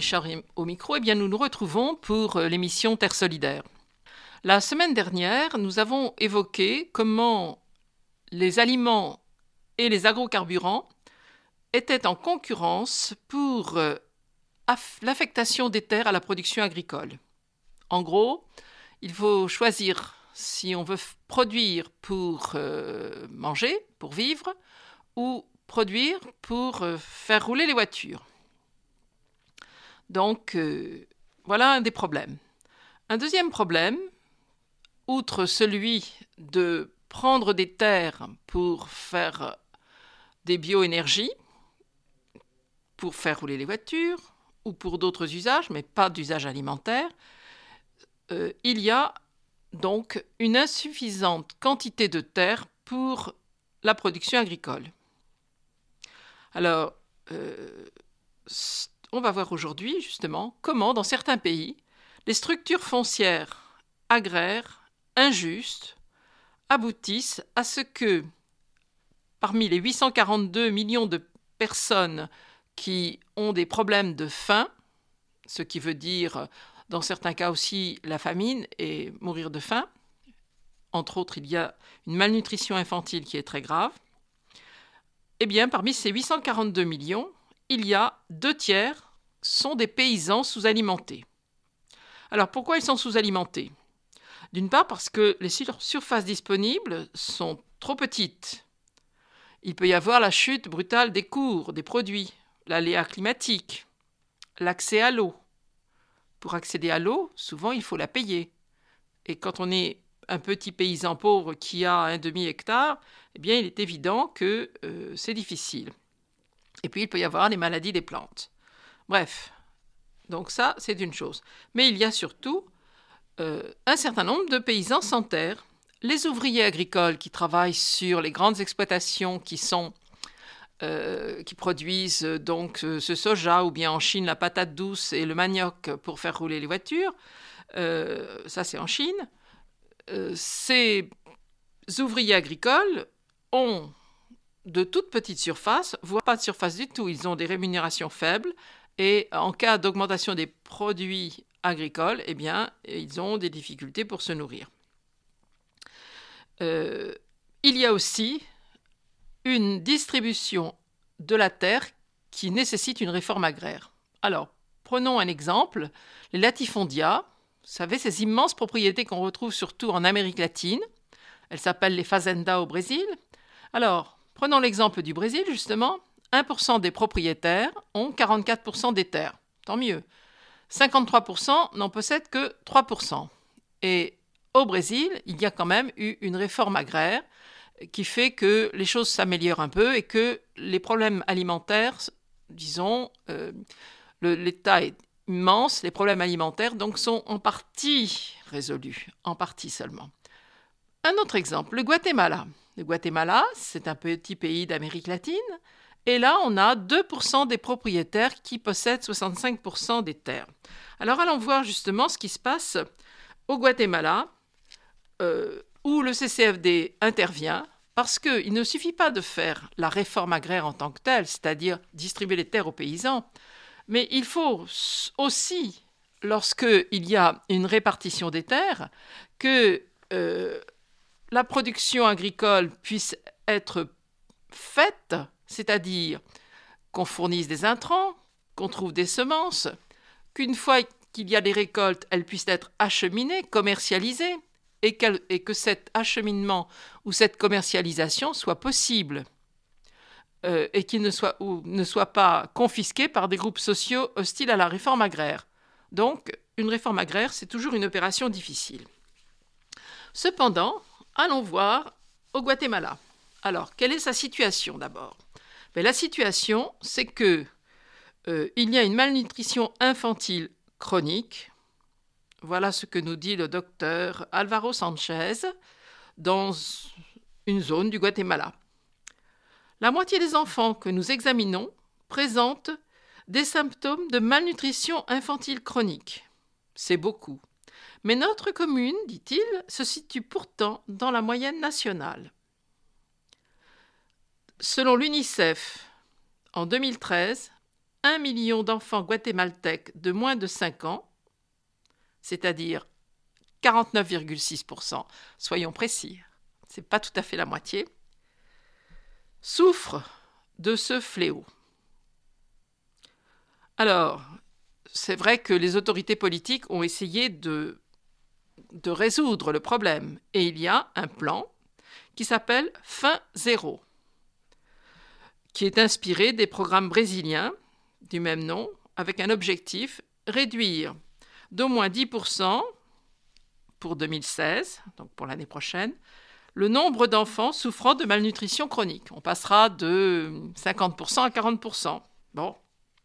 Richard au micro. Eh bien, nous nous retrouvons pour l'émission Terre solidaire. La semaine dernière, nous avons évoqué comment les aliments et les agrocarburants étaient en concurrence pour l'affectation des terres à la production agricole. En gros, il faut choisir si on veut produire pour manger, pour vivre, ou produire pour faire rouler les voitures. Donc, voilà un des problèmes. Un deuxième problème, outre celui de prendre des terres pour faire des bioénergies, pour faire rouler les voitures, ou pour d'autres usages, mais pas d'usage alimentaire, il y a donc une insuffisante quantité de terre pour la production agricole. Alors, on va voir aujourd'hui, justement, comment, dans certains pays, les structures foncières agraires injustes aboutissent à ce que, parmi les 842 millions de personnes qui ont des problèmes de faim, ce qui veut dire, dans certains cas aussi, la famine et mourir de faim, entre autres, il y a une malnutrition infantile qui est très grave, eh bien, parmi ces 842 millions, il y a 2/3 sont des paysans sous-alimentés. Alors, pourquoi ils sont sous-alimentés ? D'une part, parce que les surfaces disponibles sont trop petites. Il peut y avoir la chute brutale des cours, des produits, l'aléa climatique, l'accès à l'eau. Pour accéder à l'eau, souvent, il faut la payer. Et quand on est un petit paysan pauvre qui a un demi-hectare, eh bien, il est évident que c'est difficile. Et puis, il peut y avoir les maladies des plantes. Bref, donc ça, c'est une chose. Mais il y a surtout un certain nombre de paysans sans terre. Les ouvriers agricoles qui travaillent sur les grandes exploitations qui produisent donc ce soja, ou bien en Chine la patate douce et le manioc pour faire rouler les voitures, ça c'est en Chine. Ces ouvriers agricoles ont de toutes petites surfaces, voire pas de surface du tout. Ils ont des rémunérations faibles et en cas d'augmentation des produits agricoles, eh bien, ils ont des difficultés pour se nourrir. Il y a aussi une distribution de la terre qui nécessite une réforme agraire. Alors, prenons un exemple, les latifondia, vous savez, ces immenses propriétés qu'on retrouve surtout en Amérique latine, elles s'appellent les fazendas au Brésil. Alors, prenons l'exemple du Brésil, justement, 1% des propriétaires ont 44% des terres, tant mieux. 53% n'en possèdent que 3%. Et au Brésil, il y a quand même eu une réforme agraire qui fait que les choses s'améliorent un peu et que les problèmes alimentaires, disons, l'État est immense, les problèmes alimentaires donc sont en partie résolus, en partie seulement. Un autre exemple, le Guatemala. Le Guatemala, c'est un petit pays d'Amérique latine, et là, on a 2% des propriétaires qui possèdent 65% des terres. Alors, allons voir justement ce qui se passe au Guatemala, où le CCFD intervient, parce qu'il ne suffit pas de faire la réforme agraire en tant que telle, c'est-à-dire distribuer les terres aux paysans, mais il faut aussi, lorsqu'il y a une répartition des terres, que la production agricole puisse être faite, c'est-à-dire qu'on fournisse des intrants, qu'on trouve des semences, qu'une fois qu'il y a des récoltes, elles puissent être acheminées, commercialisées, et que cet acheminement ou cette commercialisation soit possible et qu'il ne soit pas confisqué par des groupes sociaux hostiles à la réforme agraire. Donc, une réforme agraire, c'est toujours une opération difficile. Cependant, allons voir au Guatemala. Alors, quelle est sa situation d'abord ? La situation, c'est que il y a une malnutrition infantile chronique. Voilà ce que nous dit le docteur Alvaro Sanchez dans une zone du Guatemala. La moitié des enfants que nous examinons présentent des symptômes de malnutrition infantile chronique. C'est beaucoup. Mais notre commune, dit-il, se situe pourtant dans la moyenne nationale. Selon l'UNICEF, en 2013, 1 million d'enfants guatémaltèques de moins de 5 ans, c'est-à-dire 49,6%, soyons précis, ce n'est pas tout à fait la moitié, souffrent de ce fléau. Alors, c'est vrai que les autorités politiques ont essayé de résoudre le problème, et il y a un plan qui s'appelle Faim Zéro, qui est inspiré des programmes brésiliens du même nom, avec un objectif, réduire d'au moins 10% pour 2016, donc pour l'année prochaine, le nombre d'enfants souffrant de malnutrition chronique. On passera de 50% à 40%. Bon.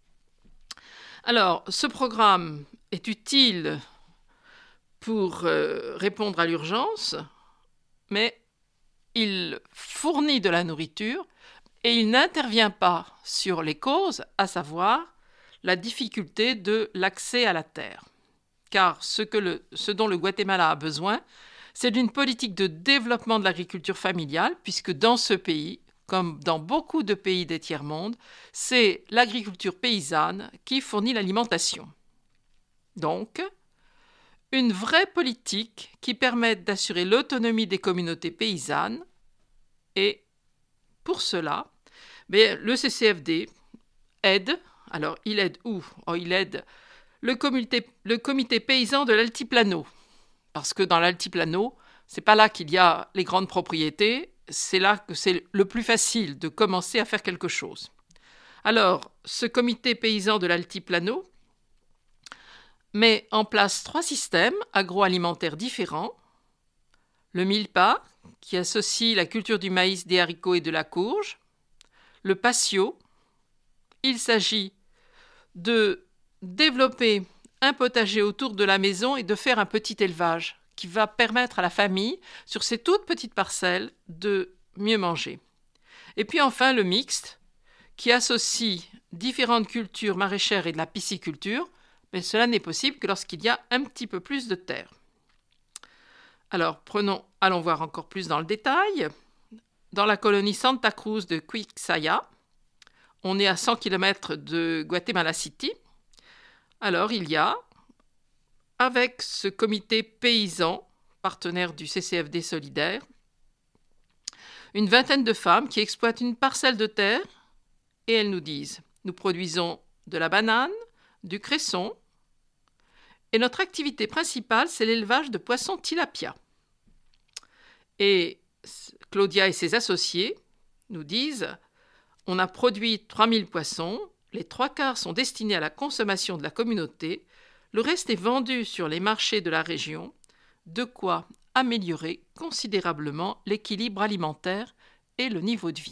Alors, ce programme est utile pour répondre à l'urgence, mais il fournit de la nourriture et il n'intervient pas sur les causes, à savoir la difficulté de l'accès à la terre. Car ce dont le Guatemala a besoin, c'est d'une politique de développement de l'agriculture familiale, puisque dans ce pays, comme dans beaucoup de pays des tiers-mondes, c'est l'agriculture paysanne qui fournit l'alimentation. Donc, une vraie politique qui permette d'assurer l'autonomie des communautés paysannes, et pour cela, le CCFD aide. Alors, il aide où ? Il aide le comité paysan de l'Altiplano, parce que dans l'Altiplano, c'est pas là qu'il y a les grandes propriétés, c'est là que c'est le plus facile de commencer à faire quelque chose. Alors, ce comité paysan de l'Altiplano met en place 3 systèmes agroalimentaires différents. Le milpa, qui associe la culture du maïs, des haricots et de la courge. Le patio, il s'agit de développer un potager autour de la maison et de faire un petit élevage qui va permettre à la famille, sur ces toutes petites parcelles, de mieux manger. Et puis enfin le mixte, qui associe différentes cultures maraîchères et de la pisciculture, mais cela n'est possible que lorsqu'il y a un petit peu plus de terre. Alors, allons voir encore plus dans le détail. Dans la colonie Santa Cruz de Quixaya, on est à 100 km de Guatemala City. Alors, il y a, avec ce comité paysan, partenaire du CCFD solidaire, une vingtaine de femmes qui exploitent une parcelle de terre et elles nous disent « Nous produisons de la banane, du cresson et notre activité principale, c'est l'élevage de poissons tilapia. » Et Claudia et ses associés nous disent « On a produit 3000 poissons, les 3/4 sont destinés à la consommation de la communauté, le reste est vendu sur les marchés de la région, de quoi améliorer considérablement l'équilibre alimentaire et le niveau de vie. »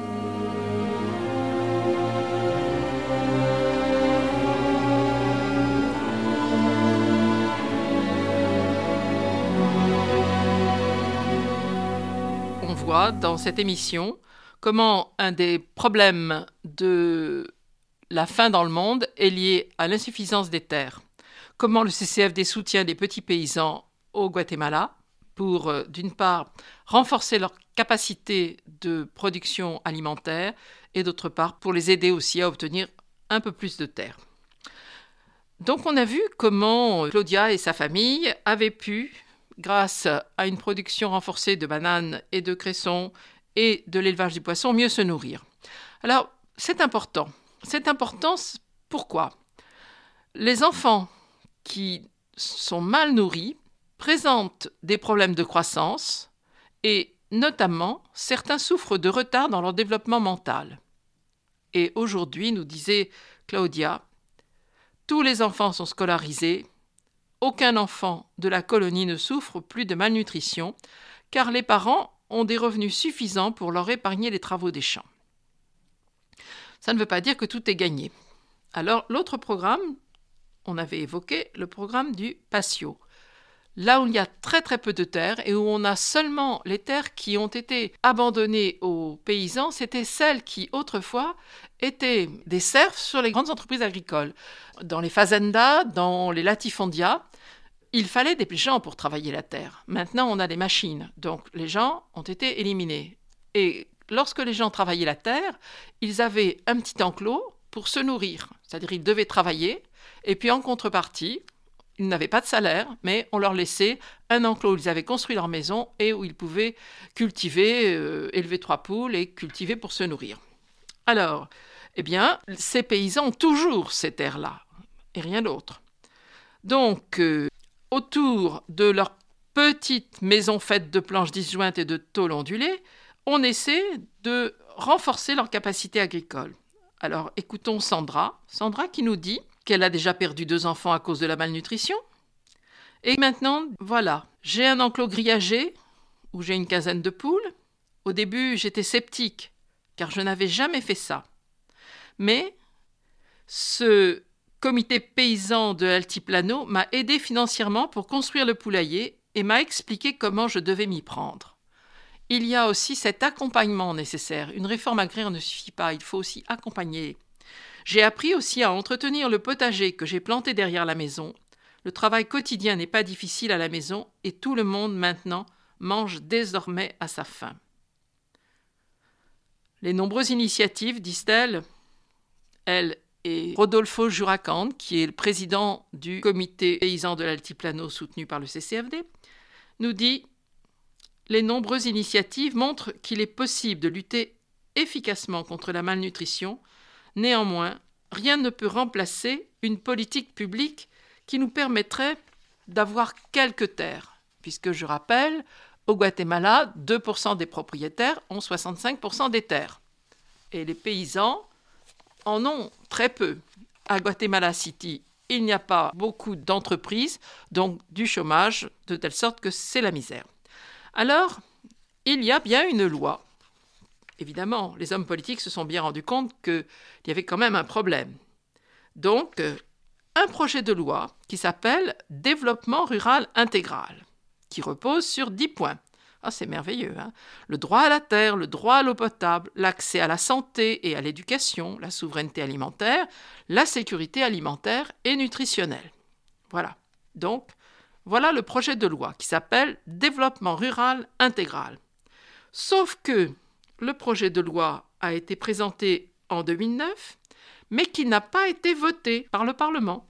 On voit dans cette émission comment un des problèmes de la faim dans le monde est lié à l'insuffisance des terres. Comment le CCFD soutient les petits paysans au Guatemala pour, d'une part, renforcer leur capacité de production alimentaire et d'autre part, pour les aider aussi à obtenir un peu plus de terre. Donc on a vu comment Claudia et sa famille avaient pu, grâce à une production renforcée de bananes et de cressons et de l'élevage du poisson, mieux se nourrir. Alors, c'est important. C'est important, pourquoi ? Les enfants qui sont mal nourris présentent des problèmes de croissance et notamment, certains souffrent de retard dans leur développement mental. Et aujourd'hui, nous disait Claudia, tous les enfants sont scolarisés, aucun enfant de la colonie ne souffre plus de malnutrition car les parents ont des revenus suffisants pour leur épargner les travaux des champs. Ça ne veut pas dire que tout est gagné. Alors, l'autre programme, on avait évoqué le programme du patio. Là où il y a très très peu de terres et où on a seulement les terres qui ont été abandonnées aux paysans, c'était celles qui autrefois étaient des serfs sur les grandes entreprises agricoles. Dans les fazendas, dans les latifondias, il fallait des gens pour travailler la terre. Maintenant, on a des machines, donc les gens ont été éliminés. Et lorsque les gens travaillaient la terre, ils avaient un petit enclos pour se nourrir. C'est-à-dire ils devaient travailler, et puis en contrepartie, ils n'avaient pas de salaire, mais on leur laissait un enclos où ils avaient construit leur maison et où ils pouvaient cultiver, élever 3 poules et cultiver pour se nourrir. Alors, eh bien, ces paysans ont toujours ces terres-là, et rien d'autre. Donc, autour de leur petite maison faite de planches disjointes et de tôles ondulées, on essaie de renforcer leur capacité agricole. Alors, écoutons Sandra qui nous dit qu'elle a déjà perdu 2 enfants à cause de la malnutrition. Et maintenant, voilà, j'ai un enclos grillagé où j'ai une quinzaine de poules. Au début, j'étais sceptique, car je n'avais jamais fait ça. Mais ce comité paysan de Altiplano m'a aidé financièrement pour construire le poulailler et m'a expliqué comment je devais m'y prendre. Il y a aussi cet accompagnement nécessaire. Une réforme agraire ne suffit pas, il faut aussi accompagner. J'ai appris aussi à entretenir le potager que j'ai planté derrière la maison. Le travail quotidien n'est pas difficile à la maison et tout le monde maintenant mange désormais à sa faim. Les nombreuses initiatives, disent-elles, elle et Rodolfo Juracand, qui est le président du comité paysan de l'Altiplano soutenu par le CCFD, nous dit « Les nombreuses initiatives montrent qu'il est possible de lutter efficacement contre la malnutrition. Néanmoins, rien ne peut remplacer une politique publique qui nous permettrait d'avoir quelques terres, puisque je rappelle, au Guatemala, 2% des propriétaires ont 65% des terres. Et les paysans en ont très peu. À Guatemala City, il n'y a pas beaucoup d'entreprises, donc du chômage, de telle sorte que c'est la misère. Alors, il y a bien une loi. Évidemment, les hommes politiques se sont bien rendus compte qu'il y avait quand même un problème. Donc, un projet de loi qui s'appelle « Développement rural intégral », qui repose sur 10 points. Ah, c'est merveilleux, hein ? Le droit à la terre, le droit à l'eau potable, l'accès à la santé et à l'éducation, la souveraineté alimentaire, la sécurité alimentaire et nutritionnelle. Voilà. Donc, voilà le projet de loi qui s'appelle « Développement rural intégral ». Sauf que le projet de loi a été présenté en 2009, mais qui n'a pas été voté par le Parlement,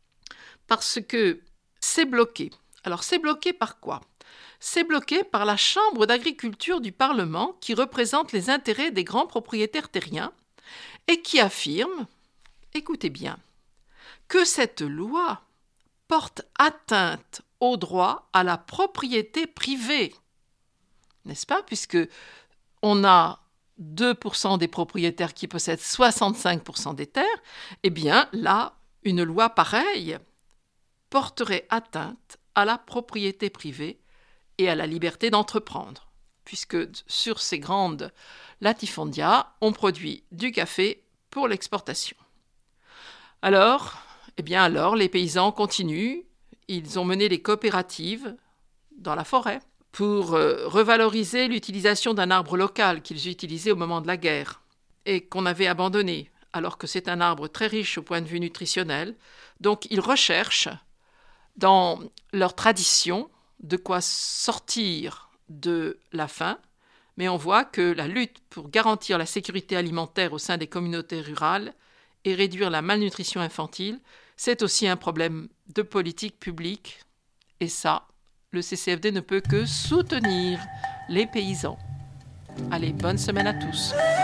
parce que c'est bloqué. Alors, c'est bloqué par quoi ? C'est bloqué par la Chambre d'agriculture du Parlement qui représente les intérêts des grands propriétaires terriens et qui affirme, écoutez bien, que cette loi porte atteinte au droit à la propriété privée. N'est-ce pas ? Puisque on a 2% des propriétaires qui possèdent 65% des terres, eh bien là, une loi pareille porterait atteinte à la propriété privée et à la liberté d'entreprendre, puisque sur ces grandes latifondias, on produit du café pour l'exportation. Alors, les paysans continuent, ils ont mené des coopératives dans la forêt pour revaloriser l'utilisation d'un arbre local qu'ils utilisaient au moment de la guerre et qu'on avait abandonné, alors que c'est un arbre très riche au point de vue nutritionnel. Donc, ils recherchent dans leur tradition de quoi sortir de la faim, mais on voit que la lutte pour garantir la sécurité alimentaire au sein des communautés rurales et réduire la malnutrition infantile, c'est aussi un problème de politique publique. Et ça, le CCFD ne peut que soutenir les paysans. Allez, bonne semaine à tous.